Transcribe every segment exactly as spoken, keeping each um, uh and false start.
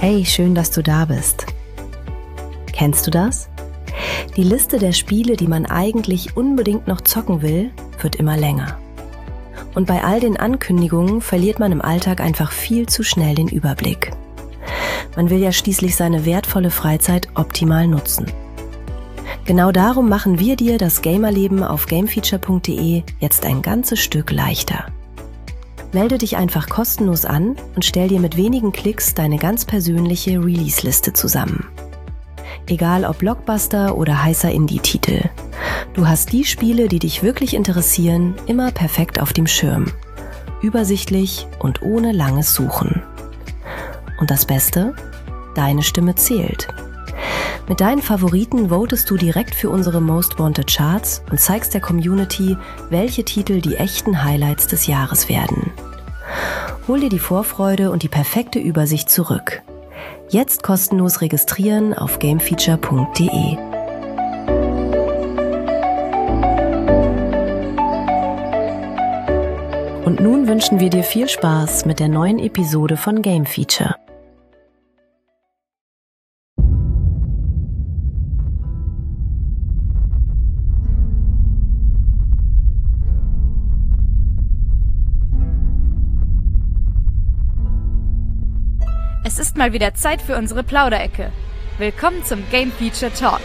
Hey, schön, dass du da bist. Kennst du das? Die Liste der Spiele, die man eigentlich unbedingt noch zocken will, wird immer länger. Und bei all den Ankündigungen verliert man im Alltag einfach viel zu schnell den Überblick. Man will ja schließlich seine wertvolle Freizeit optimal nutzen. Genau darum machen wir dir das Gamerleben auf gamefeature punkt de jetzt ein ganzes Stück leichter. Melde dich einfach kostenlos an und stell dir mit wenigen Klicks deine ganz persönliche Release-Liste zusammen. Egal ob Blockbuster oder heißer Indie-Titel. Du hast die Spiele, die dich wirklich interessieren, immer perfekt auf dem Schirm. Übersichtlich und ohne langes Suchen. Und das Beste? Deine Stimme zählt. Mit deinen Favoriten votest du direkt für unsere Most Wanted Charts und zeigst der Community, welche Titel die echten Highlights des Jahres werden. Hol dir die Vorfreude und die perfekte Übersicht zurück. Jetzt kostenlos registrieren auf gamefeature punkt de. Und nun wünschen wir dir viel Spaß mit der neuen Episode von Game Feature. Es ist mal wieder Zeit für unsere Plauderecke. Willkommen zum Game Feature Talk.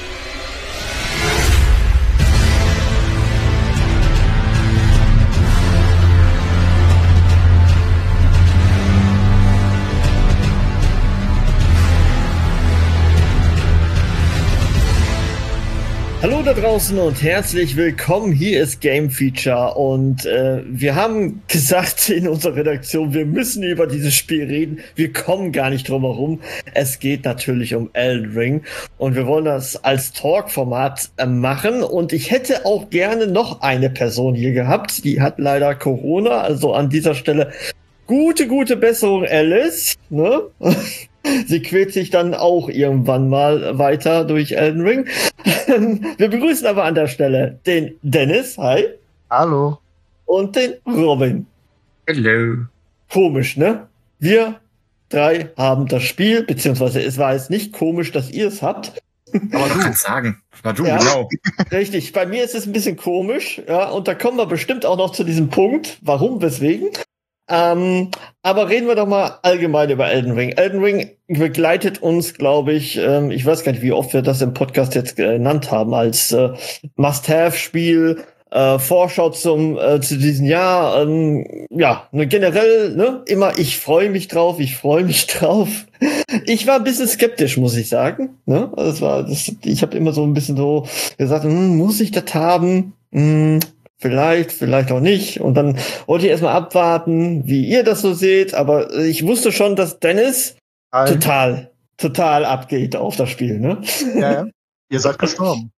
Hallo da draußen und herzlich willkommen. Hier ist Game Feature und äh, wir haben gesagt in unserer Redaktion, wir müssen über dieses Spiel reden. Wir kommen gar nicht drum herum. Es geht natürlich um Elden Ring und wir wollen das als Talk-Format äh, machen. Und ich hätte auch gerne noch eine Person hier gehabt. Die hat leider Corona, also an dieser Stelle gute, gute Besserung, Alice. Ne? Sie quält sich dann auch irgendwann mal weiter durch Elden Ring. Wir begrüßen aber an der Stelle den Dennis, hi. Hallo. Und den Robin. Hallo. Komisch, ne? Wir drei haben das Spiel, beziehungsweise es war jetzt nicht komisch, dass ihr es habt. Aber du kannst sagen. War du, ja, genau. Richtig, bei mir ist es ein bisschen komisch, ja, und da kommen wir bestimmt auch noch zu diesem Punkt, warum, weswegen. Ähm, aber reden wir doch mal allgemein über Elden Ring. Elden Ring begleitet uns, glaube ich, ähm, ich weiß gar nicht, wie oft wir das im Podcast jetzt genannt haben, als äh, Must-Have-Spiel, äh, Vorschau zum äh, zu diesem Jahr. Ähm, ja, ne, generell, ne, immer, ich freue mich drauf, ich freue mich drauf. Ich war ein bisschen skeptisch, muss ich sagen. Ne? Das war, das, ich habe immer so ein bisschen so gesagt, hm, muss ich das haben? Hm, Vielleicht, vielleicht auch nicht. Und dann wollte ich erstmal abwarten, wie ihr das so seht. Aber ich wusste schon, dass Dennis Hi. total, total abgeht auf das Spiel, ne? Ja, ja. Ihr seid gestorben.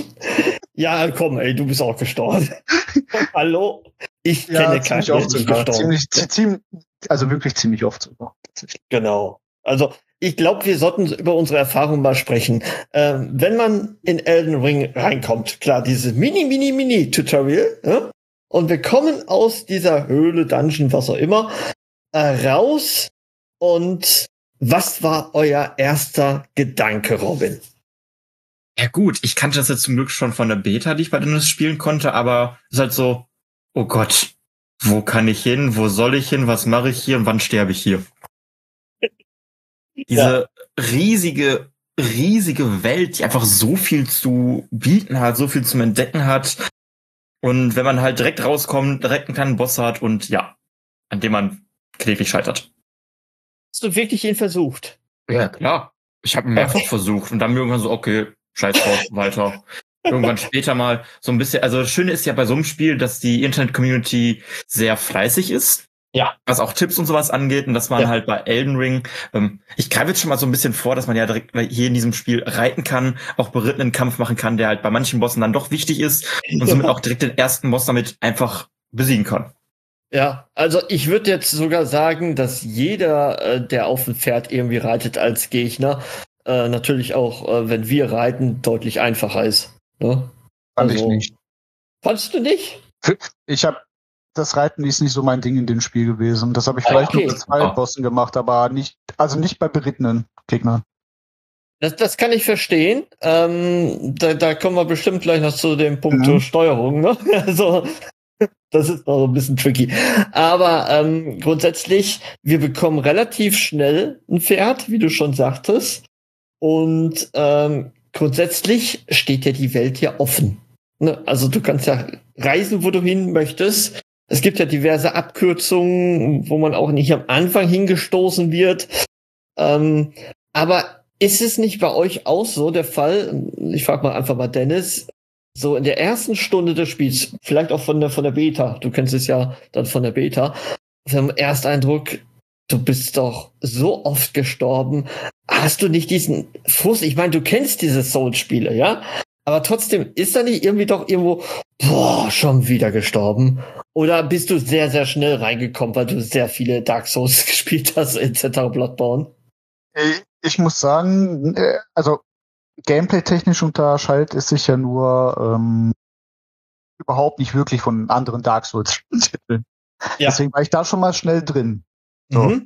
Ja, komm, ey, du bist auch gestorben. Hallo? Ich ja, kenne keinen, ziemlich oft sogar. Ziemlich, ziemlich, also wirklich ziemlich oft sogar. Genau. Also, ich glaube, wir sollten über unsere Erfahrungen mal sprechen. Ähm, wenn man in Elden Ring reinkommt, klar, dieses mini, mini, mini Tutorial, ja? Und wir kommen aus dieser Höhle, Dungeon, was auch immer, äh, raus. Und was war euer erster Gedanke, Robin? Ja gut, ich kannte das jetzt zum Glück schon von der Beta, die ich bei Dennis spielen konnte, aber es ist halt so, oh Gott, wo kann ich hin, wo soll ich hin, was mache ich hier und wann sterbe ich hier? Diese ja. riesige, riesige Welt, die einfach so viel zu bieten hat, so viel zum Entdecken hat. Und wenn man halt direkt rauskommt, direkt einen kleinen Boss hat und ja, an dem man kläglich scheitert. Hast du wirklich ihn versucht? Ja, klar. Ich habe ihn mehrfach versucht und dann irgendwann so, okay, scheiß drauf, weiter. Irgendwann später mal so ein bisschen, also das Schöne ist ja bei so einem Spiel, dass die Internet-Community sehr fleißig ist. Ja. Was auch Tipps und sowas angeht und dass man ja. halt bei Elden Ring, ähm, ich greife jetzt schon mal so ein bisschen vor, dass man ja direkt hier in diesem Spiel reiten kann, auch berittenen Kampf machen kann, der halt bei manchen Bossen dann doch wichtig ist und somit auch direkt den ersten Boss damit einfach besiegen kann. Ja, also ich würde jetzt sogar sagen, dass jeder, äh, der auf dem Pferd irgendwie reitet als Gegner, äh, natürlich auch, äh, wenn wir reiten, deutlich einfacher ist. Ne? Fand also, ich nicht. Fandst du nicht? Ich habe das Reiten ist nicht so mein Ding in dem Spiel gewesen. Das habe ich vielleicht Okay. nur bei zwei Ah. Bossen gemacht, aber nicht, also nicht bei berittenen Gegnern. Das, das kann ich verstehen. Ähm, da, da kommen wir bestimmt gleich noch zu dem Punkt Mhm. Steuerung. Ne? Also, das ist noch ein bisschen tricky. Aber ähm, grundsätzlich, wir bekommen relativ schnell ein Pferd, wie du schon sagtest. Und ähm, grundsätzlich steht ja die Welt ja offen. Ne? Also du kannst ja reisen, wo du hin möchtest. Es gibt ja diverse Abkürzungen, wo man auch nicht am Anfang hingestoßen wird. Ähm, aber ist es nicht bei euch auch so der Fall? Ich frage mal einfach mal Dennis. So in der ersten Stunde des Spiels, vielleicht auch von der von der Beta, du kennst es ja dann von der Beta, vom Ersteindruck, du bist doch so oft gestorben. Hast du nicht diesen Frust? Ich meine, du kennst diese Souls-Spiele, ja? Aber trotzdem, ist da nicht irgendwie doch irgendwo, boah, schon wieder gestorben? Oder bist du sehr, sehr schnell reingekommen, weil du sehr viele Dark Souls gespielt hast, et cetera, Bloodborne? Ich muss sagen, äh, also gameplay-technisch unterscheidet es sich ja nur ähm, überhaupt nicht wirklich von anderen Dark Souls-Titeln. Ja. Deswegen war ich da schon mal schnell drin. So. Mhm.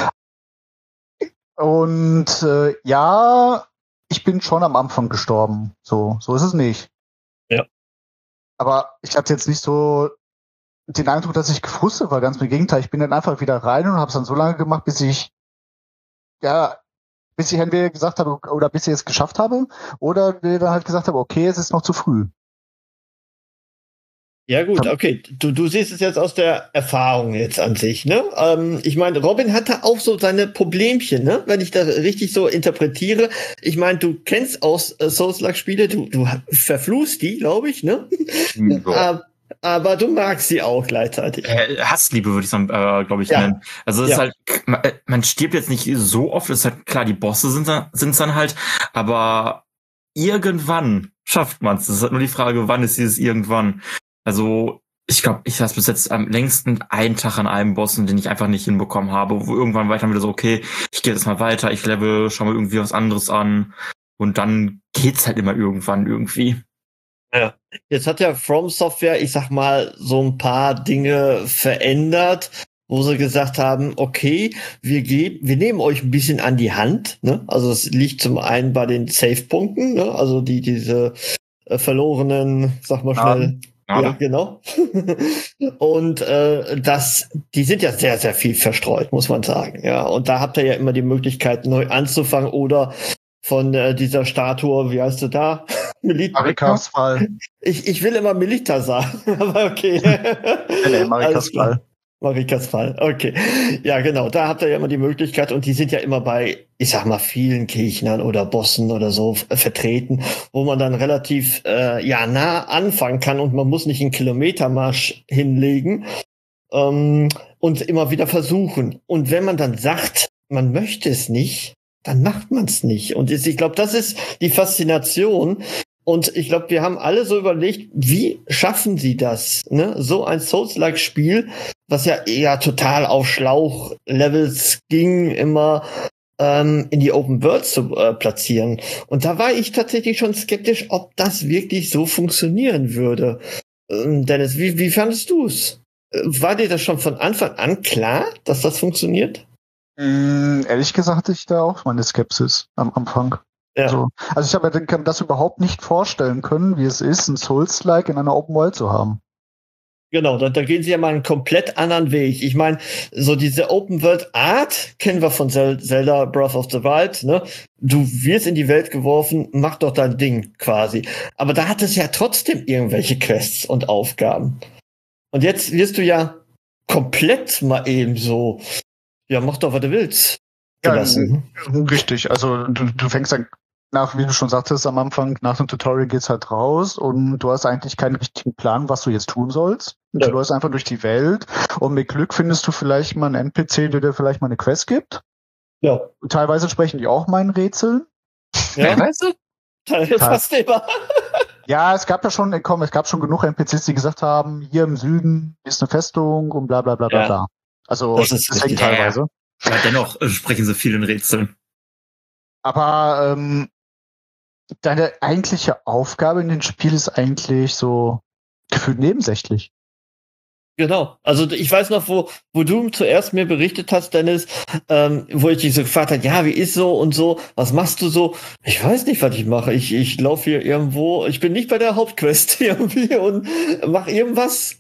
Und äh, ja, ich bin schon am Anfang gestorben. So, so ist es nicht. Ja. Aber ich hatte jetzt nicht so den Eindruck, dass ich gefrustet war. Ganz im Gegenteil. Ich bin dann einfach wieder rein und habe es dann so lange gemacht, bis ich ja, bis ich entweder gesagt habe oder bis ich es geschafft habe, oder dann halt gesagt habe, okay, es ist noch zu früh. Ja gut, okay. Du, du siehst es jetzt aus der Erfahrung jetzt an sich, ne? Ähm, ich meine, Robin hatte auch so seine Problemchen, ne? Wenn ich das richtig so interpretiere. Ich meine, du kennst aus äh, Souls-like-Spiele, du, du verfluchst die, glaube ich, ne? Ja. aber, aber du magst sie auch gleichzeitig. Äh, Hassliebe würde ich es, äh, glaube ich, Ja. nennen. Also es Ja. ist halt, man, äh, man stirbt jetzt nicht so oft, es ist halt klar, die Bosse sind es dann halt, aber irgendwann schafft man es. Es ist halt nur die Frage, wann ist dieses irgendwann. Also ich glaube, ich saß bis jetzt am längsten einen Tag an einem Bossen, den ich einfach nicht hinbekommen habe, wo irgendwann weiter wieder so, okay, ich gehe jetzt mal weiter, ich level, schau mal irgendwie was anderes an und dann geht's halt immer irgendwann irgendwie. Ja. Jetzt hat ja From Software, ich sag mal, so ein paar Dinge verändert, wo sie gesagt haben, okay, wir geben, wir nehmen euch ein bisschen an die Hand, ne? Also es liegt zum einen bei den Save-Punkten, ne? Also die, diese äh, verlorenen, sag mal schnell. Ja, Ja, genau. Und äh, das, die sind ja sehr, sehr viel verstreut, muss man sagen. Ja, und da habt ihr ja immer die Möglichkeit, neu anzufangen oder von äh, dieser Statue, wie heißt sie da? Melita. Marikas Fall. Ich, ich will immer Melita sagen, aber okay. Nee, Marikas Alles klar. Fall. Marikas Fall, okay. Ja, genau, da habt ihr ja immer die Möglichkeit und die sind ja immer bei, ich sag mal, vielen Gegnern oder Bossen oder so äh, vertreten, wo man dann relativ äh, ja nah anfangen kann und man muss nicht einen Kilometermarsch hinlegen ähm, und immer wieder versuchen. Und wenn man dann sagt, man möchte es nicht, dann macht man es nicht. Und ich glaube, das ist die Faszination. Und ich glaube, wir haben alle so überlegt, wie schaffen sie das? Ne? So ein Souls-like-Spiel, was ja eher total auf Schlauch-Levels ging, immer ähm, in die Open World zu äh, platzieren. Und da war ich tatsächlich schon skeptisch, ob das wirklich so funktionieren würde. Ähm, Dennis, wie, wie fandest du es? War dir das schon von Anfang an klar, dass das funktioniert? Mm, ehrlich gesagt hatte ich da auch meine Skepsis am Anfang. Ja. So. Also ich habe mir das überhaupt nicht vorstellen können, wie es ist, ein Souls-like in einer Open World zu haben. Genau, da, da gehen sie ja mal einen komplett anderen Weg. Ich meine, so diese Open-World-Art kennen wir von Zel- Zelda Breath of the Wild, ne? Du wirst in die Welt geworfen, mach doch dein Ding quasi. Aber da hat es ja trotzdem irgendwelche Quests und Aufgaben. Und jetzt wirst du ja komplett mal eben so, ja, mach doch, was du willst. Gelassen. Ja, richtig, also du, du fängst dann nach, wie du schon sagtest am Anfang, nach dem Tutorial geht's halt raus und du hast eigentlich keinen richtigen Plan, was du jetzt tun sollst. Ja. Du läufst einfach durch die Welt und mit Glück findest du vielleicht mal einen N P C, der dir vielleicht mal eine Quest gibt. Ja. Teilweise sprechen die auch meinen Rätseln. Ja, weißt du? fast immer. Ja, es gab ja schon, komm, es gab schon genug N P Cs, die gesagt haben, hier im Süden ist eine Festung und bla bla bla bla Ja. bla. Also Das ist deswegen richtig. teilweise. Aber dennoch äh, sprechen sie viel in Rätseln. Aber ähm, deine eigentliche Aufgabe in dem Spiel ist eigentlich so gefühlt nebensächlich. Genau. Also ich weiß noch, wo, wo du zuerst mir berichtet hast, Dennis, ähm, wo ich dich so gefragt habe, ja, wie ist so und so, was machst du so? Ich weiß nicht, was ich mache. Ich, ich laufe hier irgendwo, ich bin nicht bei der Hauptquest irgendwie und mache irgendwas.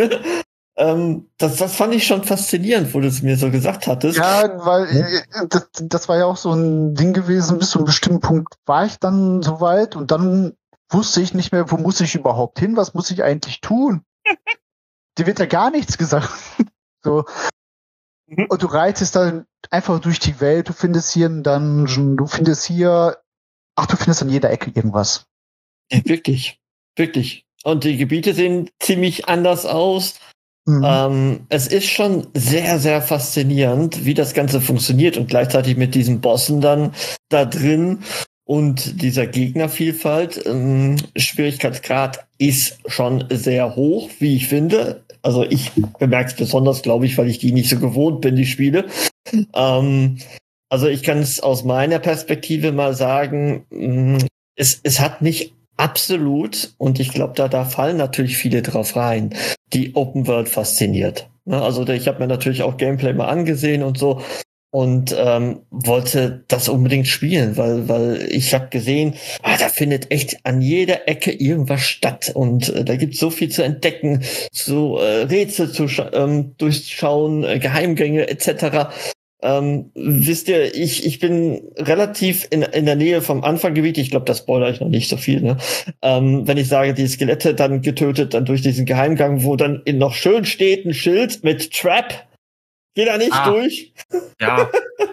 ähm, das, das fand ich schon faszinierend, wo du es mir so gesagt hattest. Ja, weil äh, das, das war ja auch so ein Ding gewesen, bis zu einem bestimmten Punkt war ich dann soweit und dann wusste ich nicht mehr, wo muss ich überhaupt hin, was muss ich eigentlich tun? Dir wird ja gar nichts gesagt. So. Mhm. Und du reitest dann einfach durch die Welt, du findest hier einen Dungeon, du findest hier, ach, du findest an jeder Ecke irgendwas. Ja, wirklich, wirklich. Und die Gebiete sehen ziemlich anders aus. Mhm. Ähm, es ist schon sehr, sehr faszinierend, wie das Ganze funktioniert und gleichzeitig mit diesen Bossen dann da drin. Und dieser Gegnervielfalt, ähm, Schwierigkeitsgrad ist schon sehr hoch, wie ich finde. Also ich bemerke es besonders, glaube ich, weil ich die nicht so gewohnt bin, die Spiele. Ähm, also ich kann es aus meiner Perspektive mal sagen, mh, es, es hat mich absolut, und ich glaube, da, da fallen natürlich viele drauf rein, die Open World fasziniert. Ne? Also ich habe mir natürlich auch Gameplay mal angesehen und so. Und ähm, wollte das unbedingt spielen, weil weil ich habe gesehen, ah, da findet echt an jeder Ecke irgendwas statt und äh, da gibt's so viel zu entdecken, so äh, Rätsel zu ähm, durchschauen, äh, Geheimgänge et cetera. Ähm, wisst ihr, ich ich bin relativ in in der Nähe vom Anfangsgebiet. Ich glaube, das spoilere ich noch nicht so viel. Ne? Ähm, wenn ich sage, die Skelette dann getötet, dann durch diesen Geheimgang, wo dann in noch schön steht ein Schild mit Trap. Geh da nicht ah, durch. Ja.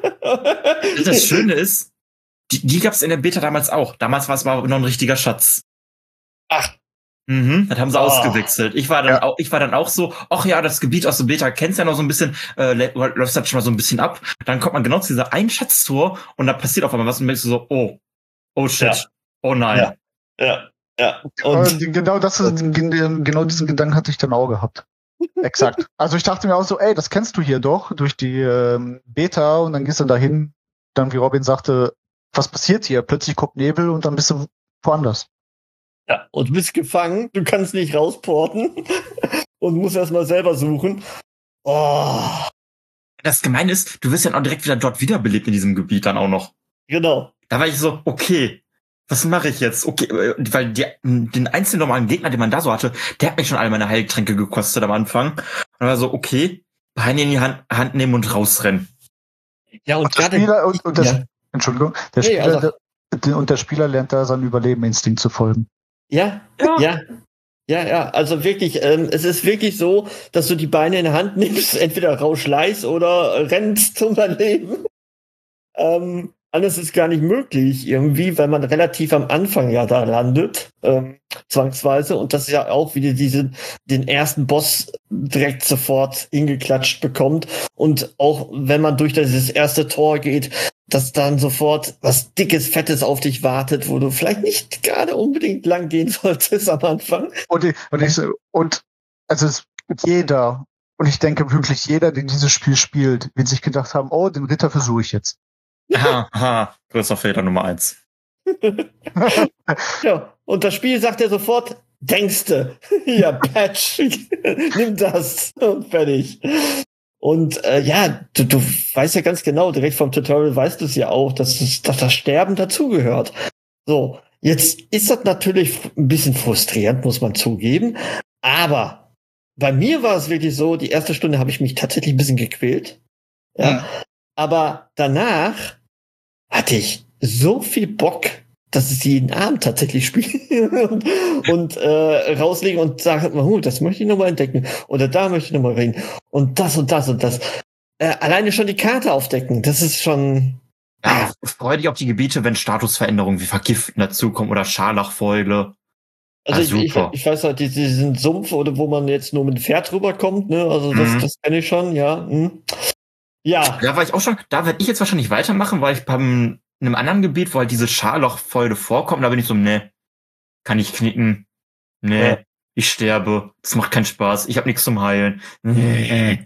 Das Schöne ist, die, die gab's in der Beta damals auch. Damals war es mal noch ein richtiger Schatz. Ach. Mhm, das haben sie oh. ausgewechselt. Ich war dann ja. auch, ich war dann auch so, ach ja, das Gebiet aus der Beta kennst ja noch so ein bisschen, äh, läuft das schon mal so ein bisschen ab. Dann kommt man genau zu dieser einen Schatztour und da passiert auf einmal was und denkst du so, oh, oh shit, ja. oh nein. Ja, ja. ja. Und genau das, genau diesen Gedanken hatte ich dann auch gehabt. Exakt. Also ich dachte mir auch so, ey, das kennst du hier doch durch die ähm, Beta und dann gehst du dahin, dann wie Robin sagte, was passiert hier? Plötzlich kommt Nebel und dann bist du woanders. Ja, und bist gefangen, du kannst nicht rausporten und musst erstmal selber suchen. Oh. Das Gemeine ist, du wirst ja auch direkt wieder dort wiederbelebt in diesem Gebiet dann auch noch. Genau. Da war ich so, okay, was mache ich jetzt? Okay, weil die, den einzelnen normalen Gegner, den man da so hatte, der hat mich schon alle meine Heiltränke gekostet am Anfang. Und dann war so, okay, Beine in die Hand, Hand nehmen und rausrennen. Ja, und, und der Spieler, und, und ja. der, Entschuldigung, der nee, Spieler, also, der, und der Spieler lernt da seinem Überlebeninstinkt zu folgen. Ja, ja, ja. Ja, ja, also wirklich, ähm, es ist wirklich so, dass du die Beine in der Hand nimmst, entweder rausschleißt oder rennst um dein Leben. Ähm, Alles ist gar nicht möglich irgendwie, weil man relativ am Anfang ja da landet, ähm, zwangsweise. Und das ist ja auch wieder diesen, den ersten Boss direkt sofort hingeklatscht bekommt. Und auch wenn man durch dieses erste Tor geht, dass dann sofort was Dickes, Fettes auf dich wartet, wo du vielleicht nicht gerade unbedingt lang gehen solltest am Anfang. Und, ich, und, ich, und also es, jeder, und ich denke wirklich jeder, der dieses Spiel spielt, wird sich gedacht haben, oh, den Ritter versuche ich jetzt. Aha, aha, größter Fehler Nummer eins. Ja, und das Spiel sagt ja sofort, denkste, ja, Patch, nimm das und fertig. Und äh, ja, du, du weißt ja ganz genau, direkt vom Tutorial weißt du es ja auch, dass, das, dass das Sterben dazugehört. So, jetzt ist das natürlich ein bisschen frustrierend, muss man zugeben, aber bei mir war es wirklich so, die erste Stunde habe ich mich tatsächlich ein bisschen gequält. Ja, ja. Aber danach hatte ich so viel Bock, dass ich jeden Abend tatsächlich spiele und, und äh, rauslege und sage, oh, das möchte ich nochmal entdecken oder da möchte ich nochmal reden und das und das und das. Äh, alleine schon die Karte aufdecken, das ist schon... Ja, freu dich auf die Gebiete, wenn Statusveränderungen wie Vergiften dazukommen oder Scharlachfäule. Also ich, ich, ich weiß halt, diesen Sumpf, oder wo man jetzt nur mit dem Pferd rüberkommt, ne? Also das, mhm. das kenne ich schon, ja. Hm. Ja. Da war ich auch schon, da werde ich jetzt wahrscheinlich weitermachen, weil ich beim einem anderen Gebiet, wo halt diese Scharlachfäule vorkommt, da bin ich so, ne, kann ich knicken. Nee, ja. Ich sterbe. Das macht keinen Spaß. Ich habe nichts zum Heilen. Nee.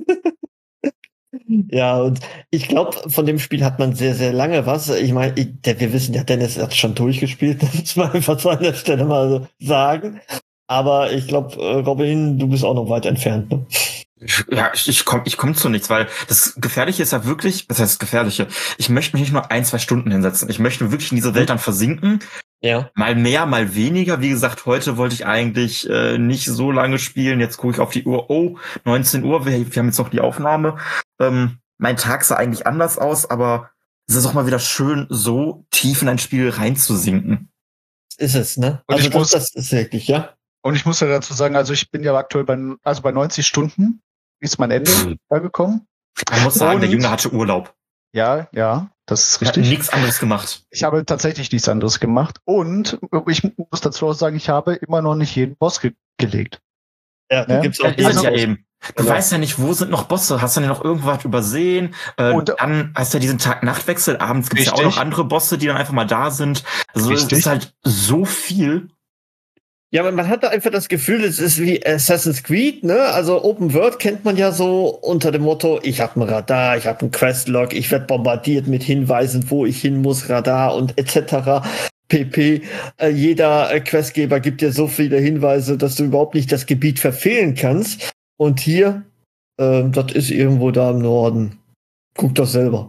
Ja, und ich glaube, von dem Spiel hat man sehr, sehr lange was. Ich meine, wir wissen ja, Dennis hat schon durchgespielt, das muss man einfach so an der Stelle mal so sagen. Aber ich glaube, Robin, du bist auch noch weit entfernt, ne? Ja, ich, ich komme ich komm zu nichts, weil das Gefährliche ist ja wirklich, was heißt das Gefährliche? Ich möchte mich nicht nur ein, zwei Stunden hinsetzen. Ich möchte wirklich in diese Welt dann versinken. Ja. Mal mehr, mal weniger. Wie gesagt, heute wollte ich eigentlich äh, nicht so lange spielen. Jetzt gucke ich auf die Uhr. Oh, neunzehn Uhr. Wir, wir haben jetzt noch die Aufnahme. Ähm, mein Tag sah eigentlich anders aus, aber es ist auch mal wieder schön, so tief in ein Spiel reinzusinken. Ist es, ne? Und Also ich das, muss- das ist wirklich, ja. Und ich muss ja dazu sagen, also ich bin ja aktuell bei, also bei neunzig Stunden ist mein Ende gekommen. Man muss sagen, der Und- Junge hatte Urlaub. Ja, ja, das ist Er hat richtig. nichts anderes gemacht. Ich habe tatsächlich nichts anderes gemacht. Und ich muss dazu auch sagen, ich habe immer noch nicht jeden Boss ge gelegt. Ja, Ja. gibt's auch Ja, ist es diese- ja eben. Du Genau. weißt ja nicht, wo sind noch Bosse? Hast du denn noch irgendwas übersehen? Äh, Und- dann hast du ja diesen Tag-Nacht-Wechsel. Abends gibt es ja auch Richtig. noch andere Bosse, die dann einfach mal da sind. Also es Richtig. ist halt so viel. Ja, aber man hatte einfach das Gefühl, es ist wie Assassin's Creed, ne? Also Open World kennt man ja so unter dem Motto, ich habe ein Radar, ich habe ein Questlog, ich werde bombardiert mit Hinweisen, wo ich hin muss, Radar und et cetera pp. Äh, jeder äh, Questgeber gibt dir so viele Hinweise, dass du überhaupt nicht das Gebiet verfehlen kannst. Und hier, ähm, das ist irgendwo da im Norden. Guck doch selber.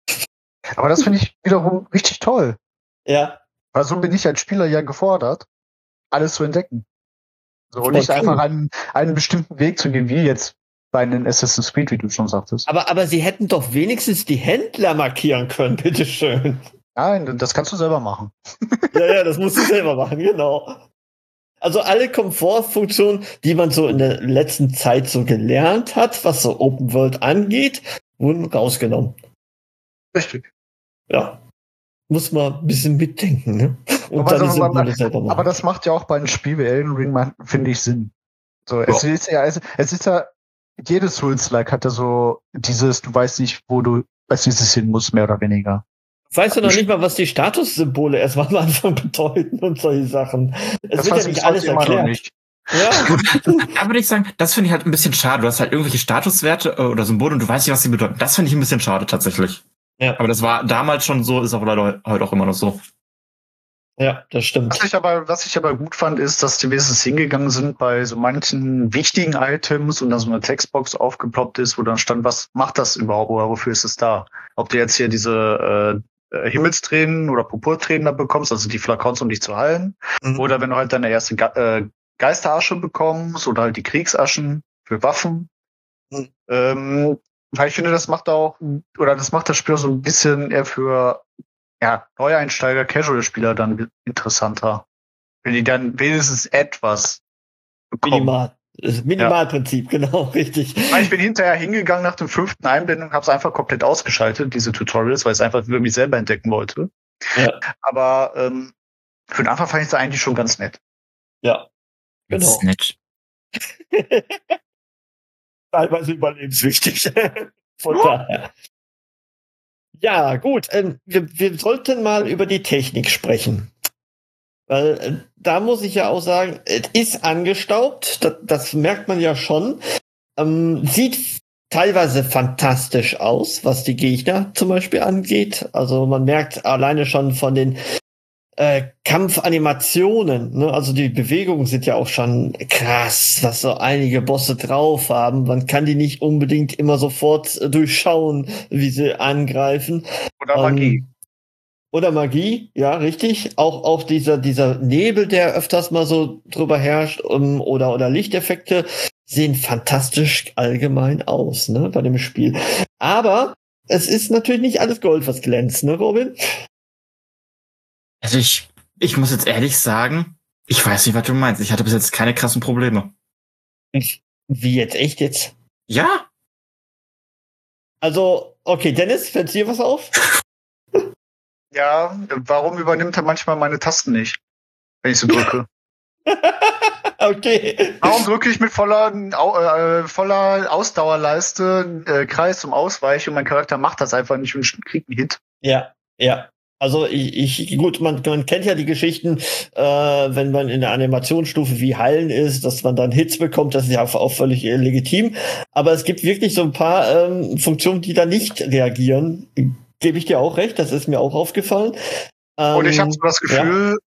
Aber das finde ich wiederum richtig toll. Ja. Weil so bin ich als Spieler ja gefordert, alles zu entdecken. So, und nicht Okay. einfach einen, einen bestimmten Weg zu gehen, wie jetzt bei einem Assassin's Creed, wie du schon sagtest. Aber, aber sie hätten doch wenigstens die Händler markieren können, bitteschön. Nein, das kannst du selber machen. Ja, ja, das musst du selber machen, genau. Also alle Komfortfunktionen, die man so in der letzten Zeit so gelernt hat, was so Open World angeht, wurden rausgenommen. Richtig. Ja. Muss man ein bisschen mitdenken, ne? Und Aber dann das- ist es aber- nur selber machen. Aber das macht ja auch bei einem Spiel wie Elden Ring, man- finde ich, Sinn. So, es ist ja, es, es ist ja, jedes Souls-like hat ja so dieses, du weißt nicht, wo du als dieses hin musst, mehr oder weniger. Weißt du noch nicht mal, was die Statussymbole erstmal am Anfang bedeuten und solche Sachen? Es Das wird weiß ja ich nicht alles heute immer noch erklärt. nicht. Ja. Da würde ich sagen, das finde ich halt ein bisschen schade. Du hast halt irgendwelche Statuswerte äh, oder Symbole und du weißt nicht, was sie bedeuten. Das finde ich ein bisschen schade tatsächlich. Ja. Aber das war damals schon so, ist auch leider heute auch immer noch so. Ja, das stimmt. Was ich aber, was ich aber gut fand, ist, dass die wenigstens hingegangen sind bei so manchen wichtigen Items und da so eine Textbox aufgeploppt ist, wo dann stand, was macht das überhaupt oder wofür ist es da? Ob du jetzt hier diese äh, Himmelstränen oder Purpurtränen da bekommst, also die Flakons, um dich zu heilen, Mhm. oder wenn du halt deine erste Ge äh, Geisterasche bekommst oder halt die Kriegsaschen für Waffen. Mhm. Ähm, weil ich finde, das macht auch, oder das macht das Spiel so ein bisschen eher für ja, Neueinsteiger, Casual-Spieler dann interessanter. Wenn die dann wenigstens etwas bekommen. Minimal. Das Minimalprinzip, genau, richtig. Weil ich bin hinterher hingegangen nach dem fünften Einblendung, habe es einfach komplett ausgeschaltet, diese Tutorials, weil ich es einfach für mich selber entdecken wollte. Ja. Aber ähm, für den Anfang fand ich es eigentlich schon ganz nett. Ja. Das Genau. ist nett. Teilweise überlebenswichtig. Von daher. Ja, gut. Ähm, wir, wir sollten mal über die Technik sprechen. Weil äh, da muss ich ja auch sagen, es ist angestaubt. Das, das merkt man ja schon. Ähm, sieht teilweise fantastisch aus, was die Gegner zum Beispiel angeht. Also man merkt alleine schon von den äh, Kampfanimationen, ne? Also die Bewegungen sind ja auch schon krass, was so einige Bosse drauf haben. Man kann die nicht unbedingt immer sofort äh, durchschauen, wie sie angreifen. Oder Magie. Ähm, oder Magie, ja, richtig. Auch, auch dieser, dieser Nebel, der öfters mal so drüber herrscht, um, oder, oder Lichteffekte sehen fantastisch allgemein aus, ne, bei dem Spiel. Aber es ist natürlich nicht alles Gold, was glänzt, ne, Robin? Also ich, ich muss jetzt ehrlich sagen, ich weiß nicht, was du meinst. Ich hatte bis jetzt keine krassen Probleme. Wie jetzt, echt jetzt? Ja, Also, okay, Dennis, fällt dir was auf? Ja, warum übernimmt er manchmal meine Tasten nicht, wenn ich sie drücke? Okay. Warum drücke ich mit voller, au- äh, voller Ausdauerleiste äh, Kreis zum Ausweichen und mein Charakter macht das einfach nicht und kriegt einen Hit? Ja, ja. Also ich, ich gut, man, man kennt ja die Geschichten, äh, wenn man in der Animationsstufe wie Heilen ist, dass man dann Hits bekommt, das ist ja auch, auch völlig äh, legitim. Aber es gibt wirklich so ein paar ähm, Funktionen, die da nicht reagieren. Gebe ich dir auch recht, das ist mir auch aufgefallen. Ähm, Und ich habe so das Gefühl,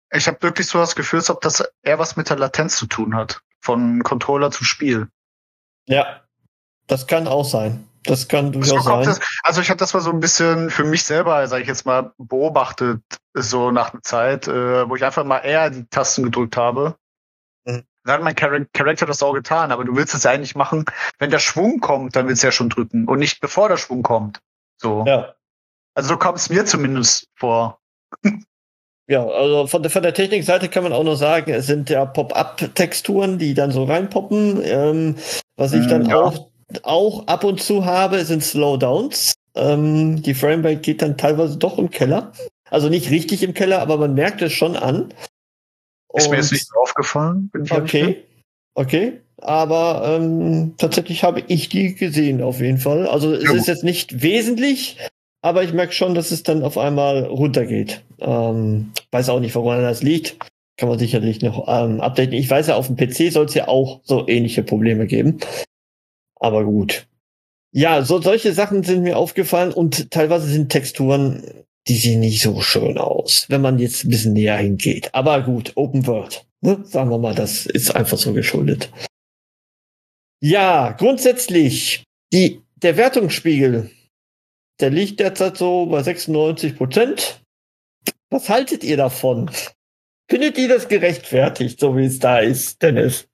Ich habe wirklich so das Gefühl, als ob das eher was mit der Latenz zu tun hat. Von Controller zu Spiel. Ja, das kann auch sein. Das kann durchaus sein. Das, also ich habe das mal so ein bisschen für mich selber, sage ich jetzt mal, beobachtet, so nach einer Zeit, äh, wo ich einfach mal eher die Tasten gedrückt habe. Mhm. Dann hat mein Char- Charakter das auch getan, aber du willst es ja eigentlich machen, wenn der Schwung kommt, dann willst du ja schon drücken und nicht bevor der Schwung kommt. So. Ja. Also so kommt es mir zumindest vor. Ja, also von der, von der Technikseite kann man auch noch sagen, es sind ja Pop-up-Texturen, die dann so reinpoppen. Ähm, was ich dann ja. auch, auch ab und zu habe, sind Slowdowns. Ähm, die Framerate geht dann teilweise doch im Keller. Also nicht richtig im Keller, aber man merkt es schon an. Ist und, mir jetzt nicht aufgefallen. Bin ich okay, okay. Aber ähm, tatsächlich habe ich die gesehen auf jeden Fall. Also es ja, ist jetzt nicht wesentlich, aber ich merke schon, dass es dann auf einmal runtergeht. Ähm, weiß auch nicht, woran das liegt. Kann man sicherlich noch ähm, updaten. Ich weiß ja, auf dem P C soll es ja auch so ähnliche Probleme geben. Aber gut. Ja, so solche Sachen sind mir aufgefallen und teilweise sind Texturen, die sehen nicht so schön aus, wenn man jetzt ein bisschen näher hingeht. Aber gut, Open World. Ne? Sagen wir mal, das ist einfach so geschuldet. Ja, grundsätzlich, die, der Wertungsspiegel, der liegt derzeit so bei sechsundneunzig Prozent. Was haltet ihr davon? Findet ihr das gerechtfertigt, so wie es da ist, Dennis?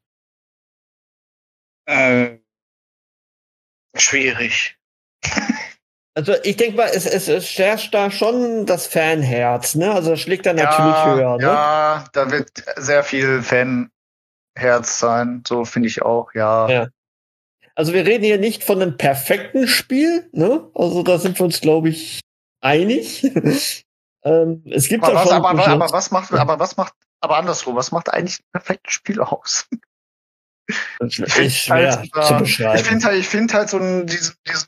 Äh, schwierig. Also ich denke mal, es, es, es herrscht da schon das Fanherz, ne? Also das schlägt da natürlich ja, höher, ne? Ja, da wird sehr viel Fanherz sein, so finde ich auch, ja. Ja. Also wir reden hier nicht von einem perfekten Spiel, ne? Also da sind wir uns, glaube ich, einig. ähm, es gibt aber, auch was, schon aber, aber was macht, aber was macht, aber andersrum, was macht eigentlich ein perfektes Spiel aus? Ich finde es schwer halt, zu beschreiben. Ich finde halt, ich finde halt so ein, diesen, diesen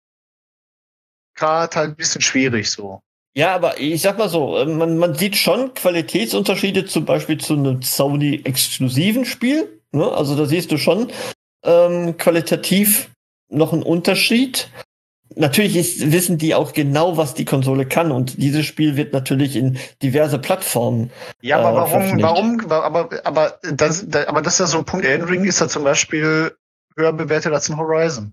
Grad halt ein bisschen schwierig so. Ja, aber ich sag mal so, man, man sieht schon Qualitätsunterschiede zum Beispiel zu einem Sony-exklusiven Spiel. Ne? Also da siehst du schon ähm, qualitativ noch einen Unterschied. Natürlich ist, wissen die auch genau, was die Konsole kann und dieses Spiel wird natürlich in diverse Plattformen. Ja, aber äh, warum, warum, aber, aber, das, aber das ist ja so ein Punkt, Elden Ring ist ja zum Beispiel höher bewertet als ein Horizon.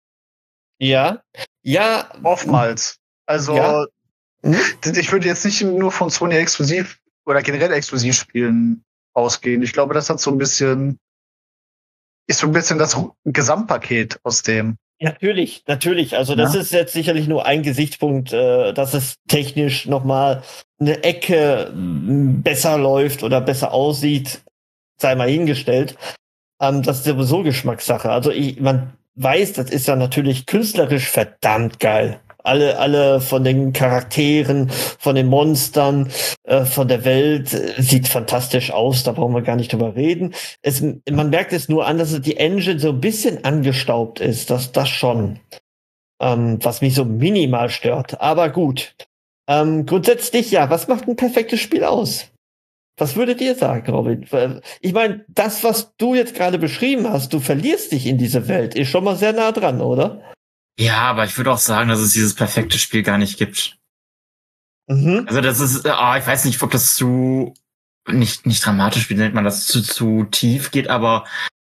Ja, ja. Oftmals. Also, ja. Mhm. Ich würde jetzt nicht nur von Sony exklusiv oder generell Exklusivspielen ausgehen. Ich glaube, das hat so ein bisschen, ist so ein bisschen das Gesamtpaket aus dem. Natürlich, natürlich. Also das ja. ist jetzt sicherlich nur ein Gesichtspunkt, äh, dass es technisch nochmal eine Ecke besser läuft oder besser aussieht, sei mal hingestellt. Ähm, das ist sowieso Geschmackssache. Also ich, man weiß, das ist ja natürlich künstlerisch verdammt geil. Alle, alle von den Charakteren, von den Monstern, äh, von der Welt, äh, sieht fantastisch aus, da brauchen wir gar nicht drüber reden. Es, man merkt es nur an, dass die Engine so ein bisschen angestaubt ist, das, das schon, ähm, was mich so minimal stört. Aber gut, ähm, grundsätzlich ja, was macht ein perfektes Spiel aus? Was würdet ihr sagen, Robin? Ich meine, das, was du jetzt gerade beschrieben hast, du verlierst dich in diese Welt, ist schon mal sehr nah dran, oder? Ja, aber ich würde auch sagen, dass es dieses perfekte Spiel gar nicht gibt. Mhm. Also das ist, ah, ich weiß nicht, ob das zu, nicht, nicht dramatisch, wie nennt man das, zu, zu tief geht, aber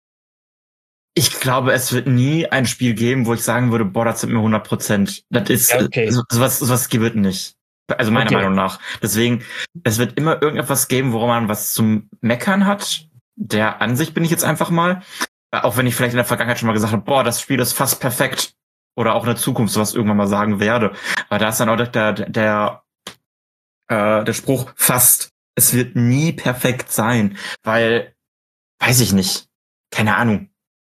ich glaube, es wird nie ein Spiel geben, wo ich sagen würde, boah, das sind mir hundert Prozent. Das ist, ja, okay. so, sowas, sowas gibt es nicht. Also meiner okay. Meinung nach. Deswegen, es wird immer irgendetwas geben, woran man was zum Meckern hat. Der Ansicht bin ich jetzt einfach mal. Auch wenn ich vielleicht in der Vergangenheit schon mal gesagt habe, boah, das Spiel ist fast perfekt. Oder auch in der Zukunft sowas irgendwann mal sagen werde. Aber da ist dann auch der, der, äh, der Spruch fast. Es wird nie perfekt sein. Weil, weiß ich nicht. Keine Ahnung.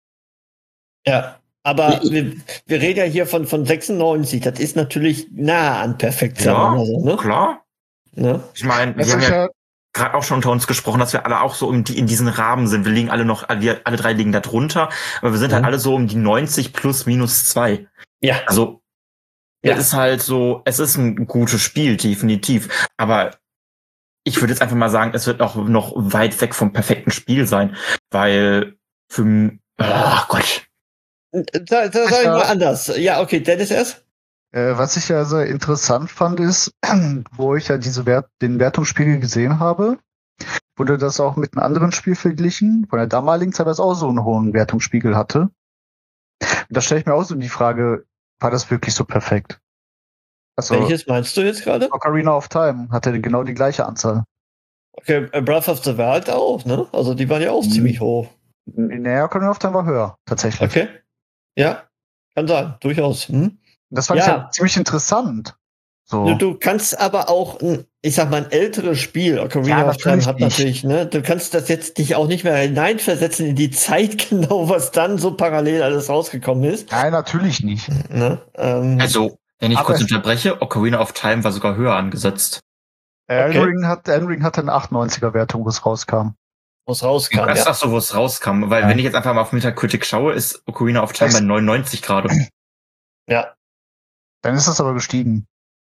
Ja, aber wir, wir reden ja hier von, von sechsundneunzig. Das ist natürlich nah an perfekt. Ja, so, ne? klar. Ne? Ich meine, wir haben ja gerade auch schon unter uns gesprochen, dass wir alle auch so um die, in diesen Rahmen sind. Wir liegen alle noch, alle, alle drei liegen da drunter, aber wir sind ja. halt alle so um die neunzig plus minus zwei. Ja. Also, ja. es ist halt so, es ist ein gutes Spiel, definitiv. Aber ich würde jetzt einfach mal sagen, es wird auch noch weit weg vom perfekten Spiel sein, weil für, oh Gott. Sag, sag ich mal anders. Ja, okay, Dennis erst. Äh, was ich ja sehr interessant fand, ist, wo ich ja diese Wert, den Wertungsspiegel gesehen habe, wurde das auch mit einem anderen Spiel verglichen, von der damaligen Zeit, was auch so einen hohen Wertungsspiegel hatte. Und da stelle ich mir auch so die Frage, war das wirklich so perfekt? Also, Welches meinst du jetzt gerade? Ocarina of Time hatte genau die gleiche Anzahl. Okay, Breath of the Wild auch, ne? Also die waren ja auch Mhm. ziemlich hoch. Nee, Ocarina of Time war höher, tatsächlich. Okay. Ja, kann sein, durchaus. Hm? Das fand Ja. ich halt ziemlich interessant. So. Du, du kannst aber auch, ein, ich sag mal, ein älteres Spiel, Ocarina Ja, of Time natürlich hat nicht. natürlich, ne? Du kannst das jetzt dich auch nicht mehr hineinversetzen in die Zeit genau, was dann so parallel alles rausgekommen ist. Nein, natürlich nicht. Ne? Ähm, Also, wenn ich Aber kurz es- unterbreche, Ocarina of Time war sogar höher angesetzt. Elden Okay. Ring hat, Elden Ring hatte eine achtundneunziger Wertung, wo es rauskam. wo es rauskam. Das ist Ja. auch so, wo es rauskam. Weil, Ja. wenn ich jetzt einfach mal auf Metacritic schaue, ist Ocarina of Time Echt? bei neunundneunzig gerade. ja. Dann ist es aber gestiegen.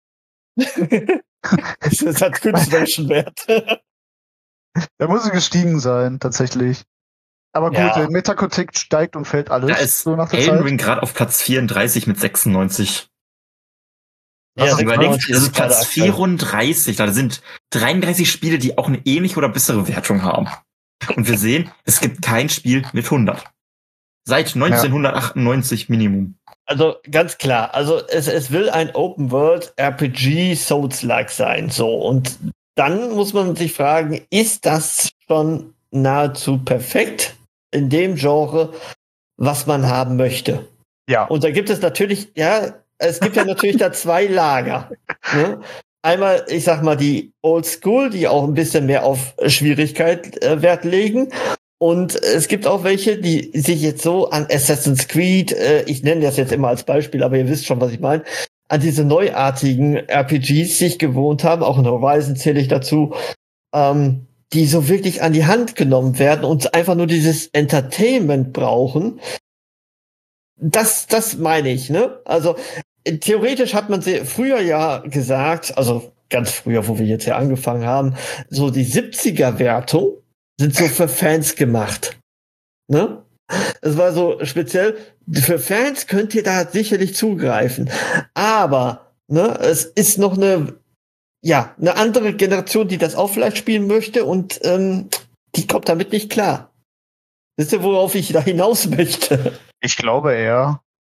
Es es hat künstlerischen Wert. Da muss es gestiegen sein, tatsächlich. Aber gut, Ja. der Metacritic steigt und fällt alles Da ist so nach der Elden Zeit. Ring gerade auf Platz vierunddreißig mit sechsundneunzig. Ja, Also, Überlegt, sechsundneunzig das ist ist gerade Platz aktuell. vierunddreißig. Da sind dreiunddreißig Spiele, die auch eine ähnliche oder bessere Wertung haben. Und wir sehen, es gibt kein Spiel mit hundert. Seit neunzehnhundertachtundneunzig Minimum. Also ganz klar, also es, es will ein Open World R P G Souls-like sein, so, und dann muss man sich fragen, ist das schon nahezu perfekt in dem Genre, was man haben möchte? Ja. Und da gibt es natürlich, ja, es gibt ja natürlich da zwei Lager. Ne? Einmal, ich sag mal, die Old School, die auch ein bisschen mehr auf Schwierigkeit äh, Wert legen. Und es gibt auch welche, die sich jetzt so an Assassin's Creed, äh, ich nenne das jetzt immer als Beispiel, aber ihr wisst schon, was ich meine, an diese neuartigen R P Gs sich gewohnt haben, auch in Horizon zähle ich dazu, ähm, die so wirklich an die Hand genommen werden und einfach nur dieses Entertainment brauchen. Das, das meine ich, ne? Also äh, theoretisch hat man sie früher ja gesagt, also ganz früher, wo wir jetzt ja angefangen haben, so die siebziger-Wertung sind so für Fans gemacht. Ne? Es war so speziell, für Fans könnt ihr da sicherlich zugreifen. Aber ne, es ist noch eine, ja, eine andere Generation, die das auch vielleicht spielen möchte und ähm, die kommt damit nicht klar. Wisst ihr, worauf ich da hinaus möchte? Ich glaube eher.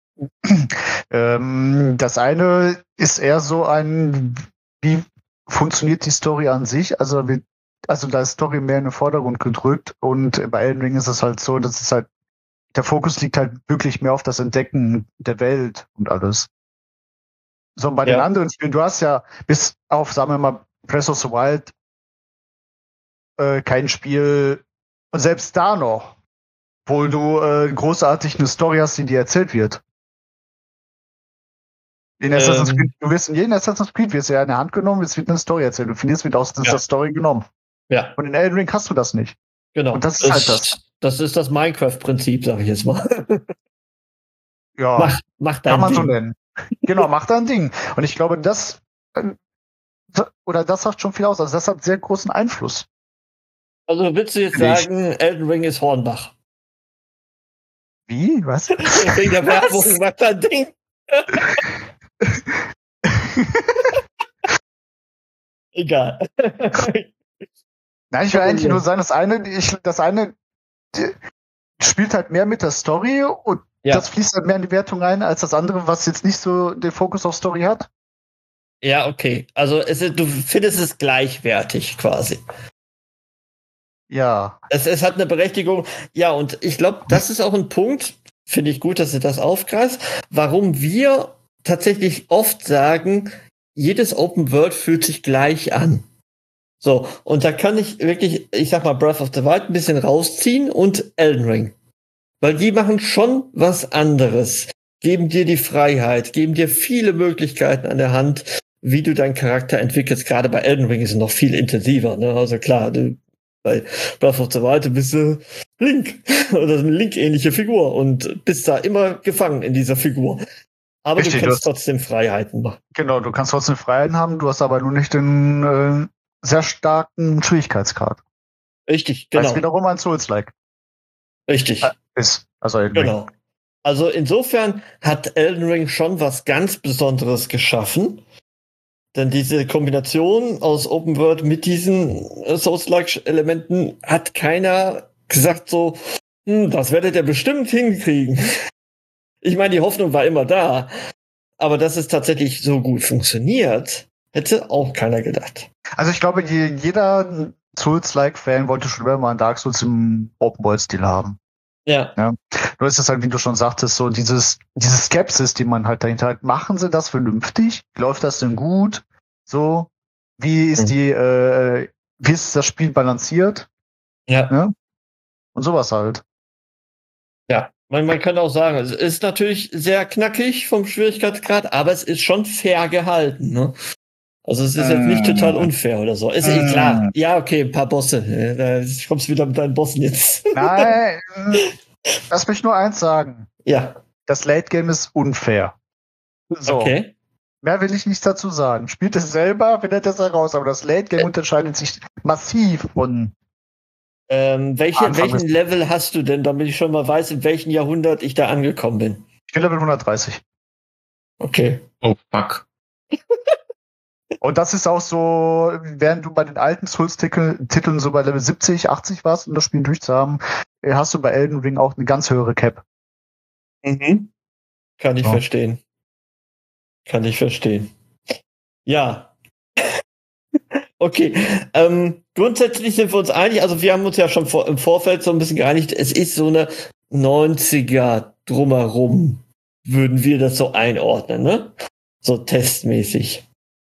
ähm, das eine ist eher so ein, wie funktioniert die Story an sich? Also, wie, also da ist Story mehr in den Vordergrund gedrückt und bei Elden Ring ist es halt so, dass es halt, der Fokus liegt halt wirklich mehr auf das Entdecken der Welt und alles. So, und bei Ja. den anderen Spielen, du hast ja bis auf, sagen wir mal, Breath of the Wild äh, kein Spiel, und selbst da noch, wo du äh, großartig eine Story hast, die dir erzählt wird. In Assassin's Ähm. Creed, du wirst in jedem Assassin's Creed wirst du ja in der Hand genommen, es wird eine Story erzählt. Du findest, wird aus dieser Ja. Story genommen. Ja, Und in Elden Ring hast du das nicht. genau. Und das ist halt das. Das ist das Minecraft-Prinzip, sag ich jetzt mal. Ja, Mach, mach dein kann man Ding. so nennen. Genau, mach dein Ding. Und ich glaube, das äh, oder das sagt schon viel aus. Also das hat sehr großen Einfluss. Also willst du jetzt Nicht. sagen, Elden Ring ist Hornbach? Wie? Was? Wegen der Werbung, mach dein Ding. Egal. Nein, ich will eigentlich nur sagen, das eine, ich, das eine die, spielt halt mehr mit der Story und Ja. das fließt halt mehr in die Wertung ein, als das andere, was jetzt nicht so den Fokus auf Story hat. Ja, okay. Also es ist, du findest es gleichwertig quasi. Ja. Es, es hat eine Berechtigung. Ja, und ich glaube, das ist auch ein Punkt, finde ich gut, dass du das aufgreifst, warum wir tatsächlich oft sagen, jedes Open World fühlt sich gleich an. So, und da kann ich wirklich, ich sag mal, Breath of the Wild ein bisschen rausziehen und Elden Ring. Weil die machen schon was anderes. Geben dir die Freiheit, geben dir viele Möglichkeiten an der Hand, wie du deinen Charakter entwickelst. Gerade bei Elden Ring ist es noch viel intensiver. Ne? Also klar, du, bei Breath of the Wild bist du Link oder eine Link-ähnliche Figur und bist da immer gefangen in dieser Figur. Aber Richtig, du du kannst hast- trotzdem Freiheiten machen. Genau, du kannst trotzdem Freiheiten haben, du hast aber nur nicht den äh, sehr starken Schwierigkeitsgrad. Richtig, Weil genau. es wiederum ein Souls-like Richtig. ist. Also Elden Ring. Genau. Also insofern hat Elden Ring schon was ganz Besonderes geschaffen. Denn diese Kombination aus Open World mit diesen äh, Souls-like-Elementen hat keiner gesagt so, hm, das werdet ihr bestimmt hinkriegen. Ich meine, die Hoffnung war immer da. Aber dass es tatsächlich so gut funktioniert, hätte auch keiner gedacht. Also ich glaube, je, jeder Souls-like-Fan wollte schon immer mal einen Dark Souls im Open-World-Stil haben. Ja. Ja. Nur ist es halt, wie du schon sagtest, so dieses, diese Skepsis, die man halt dahinter hat. Machen sie das vernünftig? Läuft das denn gut? So, wie ist die, äh, wie ist das Spiel balanciert? Ja. Ja? Und sowas halt. Ja. Man, man kann auch sagen, es ist natürlich sehr knackig vom Schwierigkeitsgrad, aber es ist schon fair gehalten, ne? Also es ist jetzt nicht total unfair oder so. Ist eh klar. Ja, okay, ein paar Bosse. Da kommst du wieder mit deinen Bossen jetzt. Nein, lass mich nur eins sagen. Ja. Das Late Game ist unfair. So. Okay. Mehr will ich nicht dazu sagen. Spielt es selber, findet es heraus, aber das Late Game äh. unterscheidet sich massiv von. Ähm, welche, welchen Level hast du denn, damit ich schon mal weiß, in welchem Jahrhundert ich da angekommen bin? Ich bin Level hundertdreißig. Okay. Oh, fuck. Und das ist auch so, während du bei den alten Souls-Titeln so bei Level siebzig, achtzig warst, um das Spiel durchzuhaben, hast du bei Elden Ring auch eine ganz höhere Cap. Mhm. Kann ich so. verstehen. Kann ich verstehen. Ja. Okay. Ähm, grundsätzlich sind wir uns einig, also wir haben uns ja schon vor, im Vorfeld so ein bisschen geeinigt, es ist so eine neunziger drumherum, würden wir das so einordnen, ne? So testmäßig.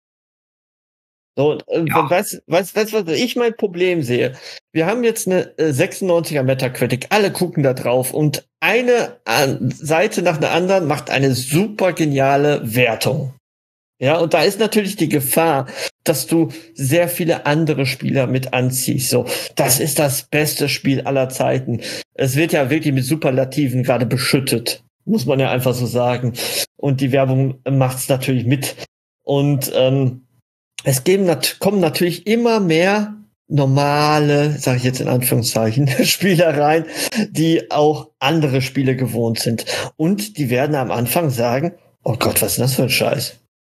So, äh, ja. weißt du, weiß, weiß, was ich mein Problem sehe? Wir haben jetzt eine äh, sechsundneunziger Metacritic, alle gucken da drauf und eine äh, Seite nach der anderen macht eine super geniale Wertung. Ja, und da ist natürlich die Gefahr, dass du sehr viele andere Spieler mit anziehst. So, das ist das beste Spiel aller Zeiten. Es wird ja wirklich mit Superlativen gerade beschüttet, muss man ja einfach so sagen. Und die Werbung macht's natürlich mit. Und ähm, es geben nat- kommen natürlich immer mehr normale, sage ich jetzt in Anführungszeichen, Spieler rein, die auch andere Spiele gewohnt sind. Und die werden am Anfang sagen, oh Gott, was ist das für ein Scheiß?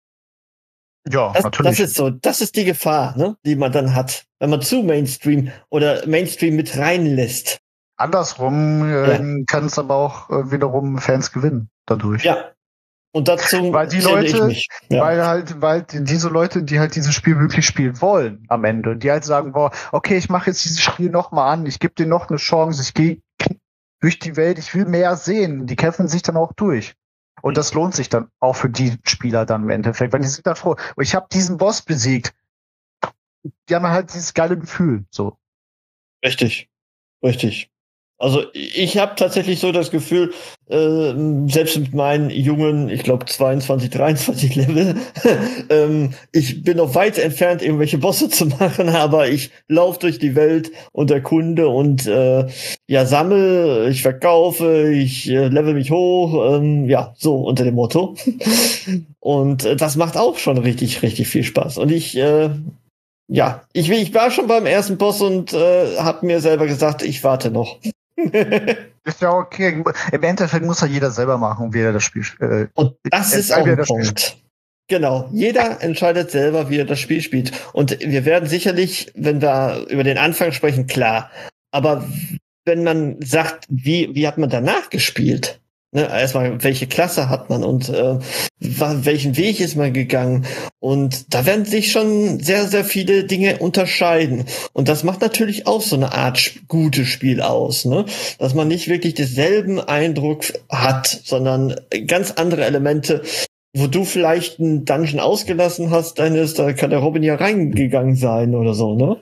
Ja, das, natürlich. Das ist so, das ist die Gefahr, ne, die man dann hat, wenn man zu Mainstream oder Mainstream mit reinlässt. Andersrum äh, ja. kann es aber auch äh, wiederum Fans gewinnen dadurch. Ja. Und dazu weil die Leute, ich mich. Ja. weil halt, weil diese Leute, die halt dieses Spiel wirklich spielen wollen am Ende, die halt sagen, boah, okay, ich mache jetzt dieses Spiel nochmal an, ich gebe dir noch eine Chance, ich gehe durch die Welt, ich will mehr sehen. Die kämpfen sich dann auch durch. Und das lohnt sich dann auch für die Spieler dann im Endeffekt, weil die sind dann froh. Ich habe diesen Boss besiegt. Die haben halt dieses geile Gefühl. So. Richtig. Richtig. Also ich habe tatsächlich so das Gefühl, äh, selbst mit meinen jungen, ich glaube zweiundzwanzig, dreiundzwanzig Level, ähm, ich bin noch weit entfernt, irgendwelche Bosse zu machen, aber ich laufe durch die Welt und erkunde und äh, ja sammle, ich verkaufe, ich äh, level mich hoch, ähm, ja, so unter dem Motto. Und äh, das macht auch schon richtig, richtig viel Spaß. Und ich äh, ja, ich, ich war schon beim ersten Boss und äh, habe mir selber gesagt, ich warte noch. Ist ja okay. Im Endeffekt muss ja jeder selber machen, wie er das Spiel spielt. Und das ist auch ein Punkt. Genau. Jeder entscheidet selber, wie er das Spiel spielt. Und wir werden sicherlich, wenn wir über den Anfang sprechen, klar. Aber wenn man sagt, wie, wie hat man danach gespielt? Ne, erstmal, welche Klasse hat man und äh, welchen Weg ist man gegangen? Und da werden sich schon sehr, sehr viele Dinge unterscheiden. Und das macht natürlich auch so eine Art sp- gutes Spiel aus, ne? Dass man nicht wirklich denselben Eindruck hat, sondern ganz andere Elemente, wo du vielleicht einen Dungeon ausgelassen hast, dann ist, da kann der Robin ja reingegangen sein oder so, ne?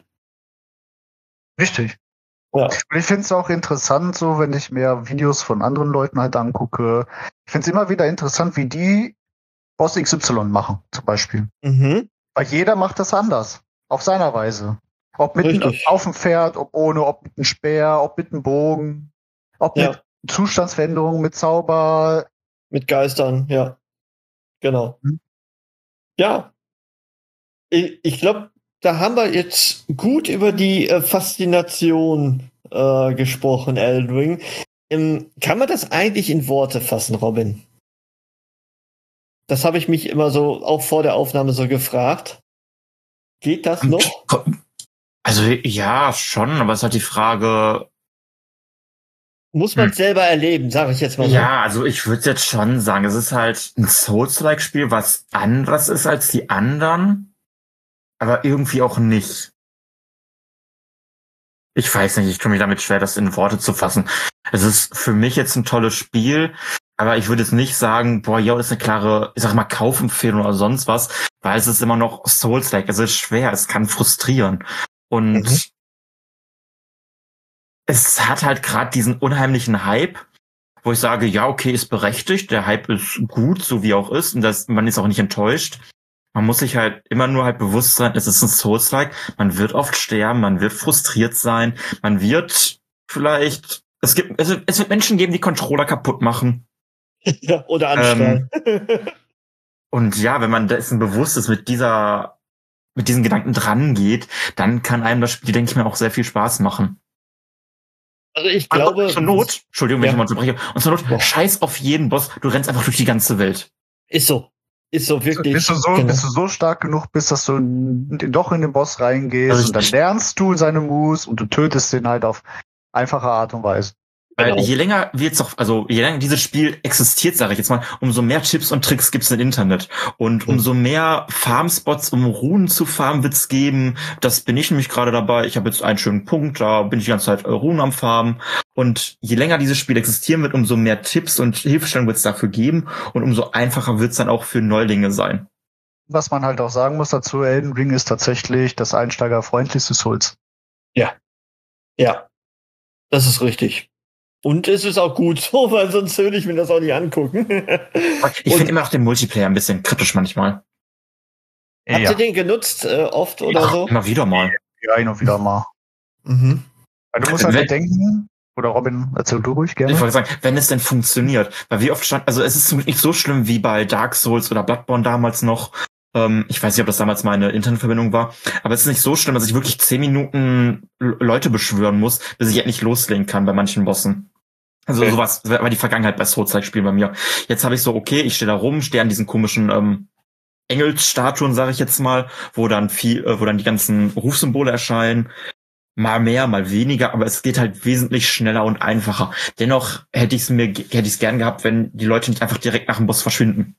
Richtig. Ja. Und ich finde es auch interessant, so wenn ich mir Videos von anderen Leuten halt angucke. Ich finde es immer wieder interessant, wie die Boss X Y machen, zum Beispiel. Mhm. Weil jeder macht das anders. Auf seiner Weise. Ob mit einem, auf dem Pferd, ob ohne, ob mit einem Speer, ob mit einem Bogen, ob ja. mit Zustandsveränderungen, mit Zauber. Mit Geistern, ja. Genau. Mhm. Ja. Ich, ich glaube, da haben wir jetzt gut über die äh, Faszination äh, gesprochen, Elden Ring. Ähm, kann man das eigentlich in Worte fassen, Robin? Das habe ich mich immer so, auch vor der Aufnahme so gefragt. Geht das noch? Also ja, schon, aber es ist halt die Frage. Muss man Hm. selber erleben, sage ich jetzt mal so. Ja, also ich würde jetzt schon sagen, es ist halt ein Souls-like-Spiel, was anderes ist als die anderen, aber irgendwie auch nicht. Ich weiß nicht, ich tue mich damit schwer, das in Worte zu fassen. Es ist für mich jetzt ein tolles Spiel, aber ich würde jetzt nicht sagen, boah, ja, das ist eine klare, ich sag mal, Kaufempfehlung oder sonst was, weil es ist immer noch Souls-like. Es ist schwer, es kann frustrieren. Und Mhm. es hat halt gerade diesen unheimlichen Hype, wo ich sage, ja, okay, ist berechtigt, der Hype ist gut, so wie auch ist, und das, man ist auch nicht enttäuscht. Man muss sich halt immer nur halt bewusst sein, es ist ein Souls-like, man wird oft sterben, man wird frustriert sein, man wird vielleicht, es gibt, es, es wird Menschen geben, die Controller kaputt machen. Ja, oder anschreien. Und ja, wenn man dessen bewusst ist, mit dieser, mit diesen Gedanken dran geht, dann kann einem das Spiel, denke ich mir, auch sehr viel Spaß machen. Also ich glaube. Und zur Not, Entschuldigung, wenn Ja. ich mal unterbreche, und zur Not, Boah. scheiß auf jeden Boss, du rennst einfach durch die ganze Welt. Ist so. Ist so wirklich. Bist du so, genau. bist du so stark genug bist, dass du in, in, doch in den Boss reingehst Also und dann ich- lernst du seine Moves und du tötest den halt auf einfache Art und Weise. Weil Genau. je länger wir jetzt noch, also je länger dieses Spiel existiert, sage ich jetzt mal, umso mehr Tipps und Tricks gibt's im Internet. Und Mhm. umso mehr Farmspots, um Runen zu farmen, wird's geben. Das bin ich nämlich gerade dabei. Ich habe jetzt einen schönen Punkt, da bin ich die ganze Zeit äh, Runen am Farmen. Und je länger dieses Spiel existieren wird, umso mehr Tipps und Hilfestellungen wird's dafür geben. Und umso einfacher wird's dann auch für Neulinge sein. Was man halt auch sagen muss dazu, Elden Ring ist tatsächlich das einsteigerfreundlichste Souls. Ja. Das ist richtig. Und es ist auch gut so, weil sonst würde ich mir das auch nicht angucken. Ich Und- finde immer noch den Multiplayer ein bisschen kritisch manchmal. Habt ihr den genutzt äh, oft oder Ach, so? immer wieder mal. Ja, hin und wieder mal. Mhm. Weil du musst halt Wenn- bedenken, oder Robin, erzähl du ruhig gerne. Ich wollte sagen, wenn es denn funktioniert, weil wie oft stand, also es ist zum Glück nicht so schlimm wie bei Dark Souls oder Bloodborne damals noch. Ähm, ich weiß nicht, ob das damals meine Internetverbindung war, aber es ist nicht so schlimm, dass ich wirklich zehn Minuten L- Leute beschwören muss, bis ich endlich loslegen kann bei manchen Bossen. Also Okay. sowas war die Vergangenheit bei Souls-like-Spielen bei mir. Jetzt habe ich so, okay, ich stehe da rum, stehe an diesen komischen ähm, Engelsstatuen, sage ich jetzt mal, wo dann viel, äh, wo dann die ganzen Rufsymbole erscheinen. Mal mehr, mal weniger, aber es geht halt wesentlich schneller und einfacher. Dennoch hätte ich es mir, hätte ich es gern gehabt, wenn die Leute nicht einfach direkt nach dem Boss verschwinden.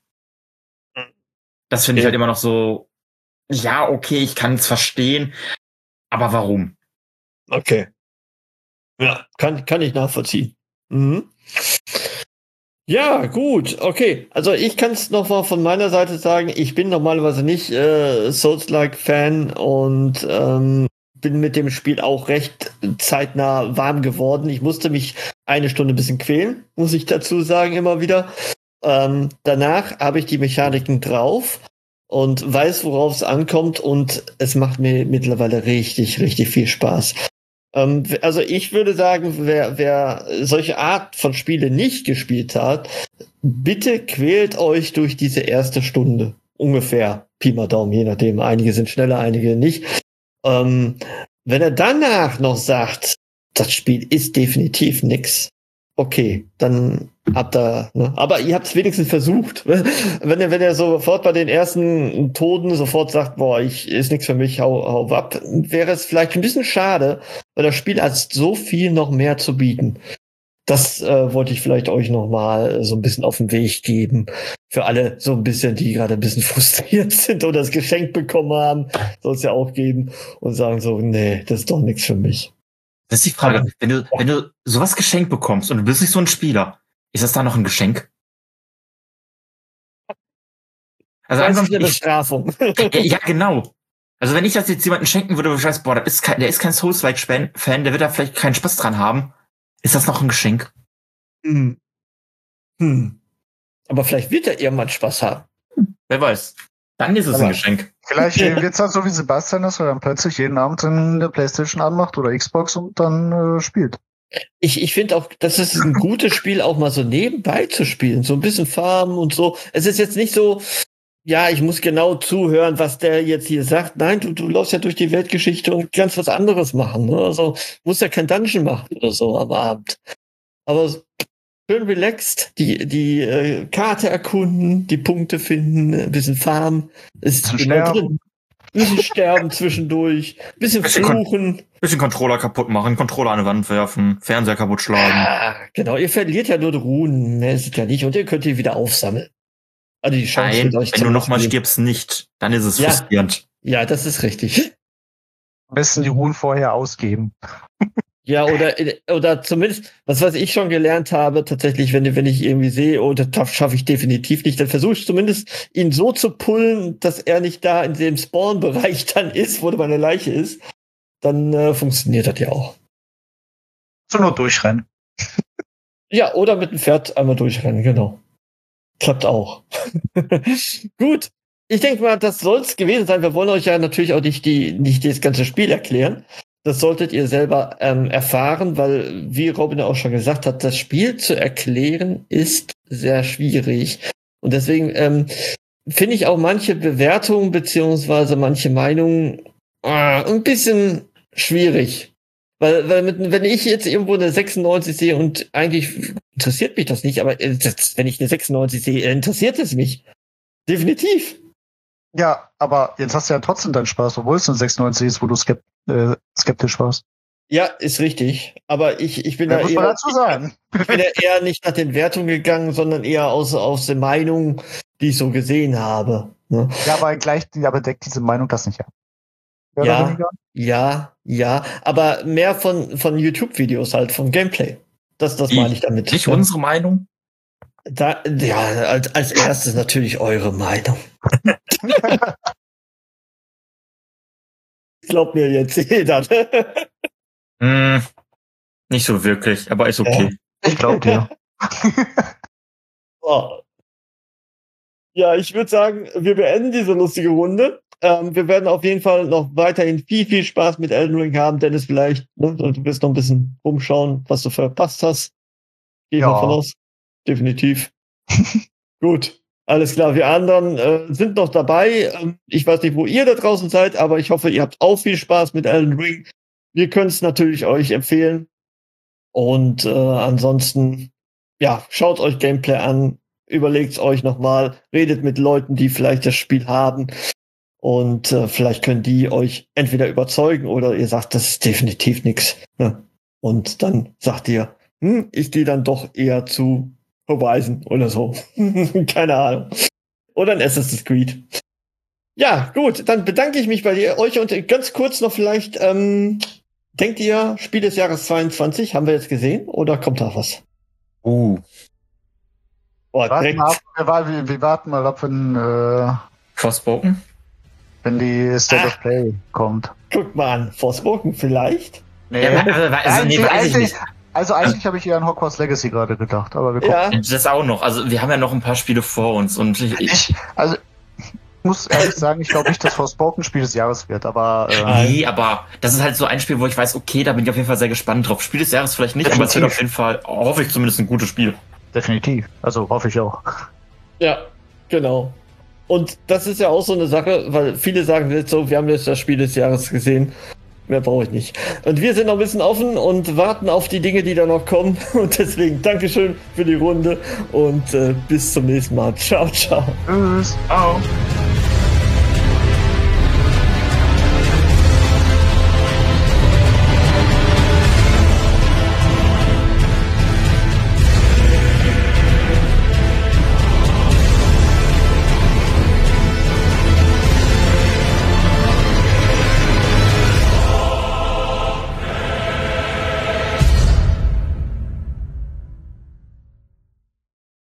Das finde ich Ja. halt immer noch so, ja, okay, ich kann es verstehen, aber warum? Okay. Ja, kann, kann ich nachvollziehen. Mhm. Ja, gut, okay. Also ich kann es noch mal von meiner Seite sagen, ich bin normalerweise nicht äh, Souls-like-Fan und ähm, bin mit dem Spiel auch recht zeitnah warm geworden. Ich musste mich eine Stunde ein bisschen quälen, muss ich dazu sagen, immer wieder. Ähm, danach habe ich die Mechaniken drauf und weiß, worauf es ankommt und es macht mir mittlerweile richtig, richtig viel Spaß. Ähm, also ich würde sagen, wer, wer solche Art von Spiele nicht gespielt hat, bitte quält euch durch diese erste Stunde. Ungefähr. Pi mal Daumen, je nachdem. Einige sind schneller, einige nicht. Ähm, wenn er danach noch sagt, das Spiel ist definitiv nix, okay, dann habt ihr, ne? Aber ihr habt es wenigstens versucht. Wenn er, wenn er sofort bei den ersten Toten sofort sagt, boah, ich ist nichts für mich, hau, hau ab, wäre es vielleicht ein bisschen schade, weil das Spiel hat so viel noch mehr zu bieten. Das äh, wollte ich vielleicht euch noch mal so ein bisschen auf den Weg geben. Für alle so ein bisschen, die gerade ein bisschen frustriert sind oder das Geschenk bekommen haben, soll es ja auch geben und sagen so, nee, das ist doch nichts für mich. Das ist die Frage, wenn du, wenn du sowas geschenkt bekommst und du bist nicht so ein Spieler, ist das da noch ein Geschenk? Also Das ist angenommen, eine ich, Bestrafung. ja, ja, genau. Also wenn ich das jetzt jemandem schenken würde, wo ich weiß, boah, der ist kein, der ist kein Souls-like-Fan, der wird da vielleicht keinen Spaß dran haben, ist das noch ein Geschenk? Hm. Hm. Aber vielleicht wird er irgendwann Spaß haben. Wer weiß. Dann ist es Aber- ein Geschenk. Vielleicht wird's halt so wie Sebastian, dass er dann plötzlich jeden Abend in der PlayStation anmacht oder Xbox und dann äh, spielt. Ich, ich finde auch, das ist ein gutes Spiel, auch mal so nebenbei zu spielen. So ein bisschen farmen und so. Es ist jetzt nicht so, ja, ich muss genau zuhören, was der jetzt hier sagt. Nein, du, du läufst ja durch die Weltgeschichte und kannst was anderes machen. Ne? Also musst ja kein Dungeon machen oder so am Abend. Aber schön relaxed, die, die äh, Karte erkunden, die Punkte finden, ein bisschen farmen. Ist Bisschen immer sterben. drin. Ein bisschen sterben zwischendurch, ein bisschen Bisschen fluchen. Bisschen Controller kaputt machen, Controller an die Wand werfen, Fernseher kaputt schlagen. Ah, genau, ihr verliert ja nur die Runen, mehr ist es ja nicht. Und ihr könnt die wieder aufsammeln. Also die Chance Nein, wird euch wenn du nochmal zurückgeben. stirbst, nicht. Dann ist es Ja. frustrierend. Ja, das ist richtig. Am besten die Ruhen vorher ausgeben. Ja, oder, oder zumindest, was was ich schon gelernt habe, tatsächlich, wenn, wenn ich irgendwie sehe, oh, das schaffe ich definitiv nicht, dann versuche ich zumindest, ihn so zu pullen, dass er nicht da in dem Spawn-Bereich dann ist, wo meine Leiche ist. Dann äh, funktioniert das ja auch. So nur durchrennen. Ja, oder mit dem Pferd einmal durchrennen, genau. Klappt auch. Gut. Ich denke mal, das soll es gewesen sein. Wir wollen euch ja natürlich auch nicht, die, nicht das ganze Spiel erklären. Das solltet ihr selber ähm, erfahren, weil, wie Robin auch schon gesagt hat, das Spiel zu erklären ist sehr schwierig. Und deswegen ähm, finde ich auch manche Bewertungen beziehungsweise manche Meinungen äh, ein bisschen schwierig. Weil, weil mit, wenn ich jetzt irgendwo eine sechsundneunzig sehe und eigentlich interessiert mich das nicht, aber äh, das, wenn ich eine sechsundneunzig sehe, interessiert es mich. Definitiv. Ja, aber jetzt hast du ja trotzdem deinen Spaß, obwohl es ein sechsundneunzig ist, wo du skept, äh, skeptisch warst. Ja, ist richtig. Aber ich, ich bin Da da muss man eher, dazu sagen. ich bin ja eher nicht nach den Wertungen gegangen, sondern eher aus, aus den Meinungen, die ich so gesehen habe. Ne? Ja, aber gleich, aber deckt diese Meinung das nicht ab. Mehr oder Ja, weniger? ja, ja. Aber mehr von, von YouTube-Videos halt, vom Gameplay. Das, das meine ich damit. Nicht Ja. unsere Meinung. Da, ja, als, als erstes natürlich eure Meinung. Glaubt mir jetzt jeder. Ne? Hm, nicht so wirklich, aber ist okay. Ich glaub dir. So. Ja, ich würde sagen, wir beenden diese lustige Runde. Ähm, wir werden auf jeden Fall noch weiterhin viel, viel Spaß mit Elden Ring haben. Dennis, vielleicht, ne, du wirst noch ein bisschen rumschauen, was du verpasst hast. Gehe ich Ja. mal von aus. Definitiv. Gut. Alles klar, wir anderen äh, sind noch dabei. Ähm, ich weiß nicht, wo ihr da draußen seid, aber ich hoffe, ihr habt auch viel Spaß mit Elden Ring. Wir können es natürlich euch empfehlen. Und äh, ansonsten, ja, schaut euch Gameplay an, überlegt euch nochmal, redet mit Leuten, die vielleicht das Spiel haben. Und äh, vielleicht können die euch entweder überzeugen oder ihr sagt, das ist definitiv nichts. Ne? Und dann sagt ihr, hm, ich gehe dann doch eher zu Horizon oder so. Keine Ahnung. Oder ein Assassin's Creed. Ja, gut, dann bedanke ich mich bei dir, euch und ganz kurz noch vielleicht, ähm, denkt ihr, Spiel des Jahres zweiundzwanzig, haben wir jetzt gesehen oder kommt da was? Uh, Oh, Warten direkt. mal ab, wir, wa- wir, wir warten mal ab, wenn, äh, Forspoken? wenn die State Ah. of Play kommt. Guckt mal an, Forspoken vielleicht? Nee. Ja, also, also, nee, eigentlich, weiß ich eigentlich, nicht. also eigentlich habe ich eher an Hogwarts Legacy gerade gedacht, aber wir gucken. Ja, Das auch noch. Also wir haben ja noch ein paar Spiele vor uns und ich, ich, Ich, also, ich muss ehrlich sagen, ich glaube nicht, dass Forspoken Spiel des Jahres wird, aber äh, nee, aber das ist halt so ein Spiel, wo ich weiß, okay, da bin ich auf jeden Fall sehr gespannt drauf. Spiel des Jahres vielleicht nicht, aber es wird auf jeden Fall, hoffe ich zumindest, ein gutes Spiel. definitiv. Also hoffe ich auch. ja, genau. Und das ist ja auch so eine Sache, weil viele sagen jetzt so, wir haben jetzt das Spiel des Jahres gesehen. Mehr brauche ich nicht. Und wir sind noch ein bisschen offen und warten auf die Dinge, die da noch kommen. Und deswegen Dankeschön für die Runde und äh, bis zum nächsten Mal. Ciao, ciao. Tschüss. Ciao.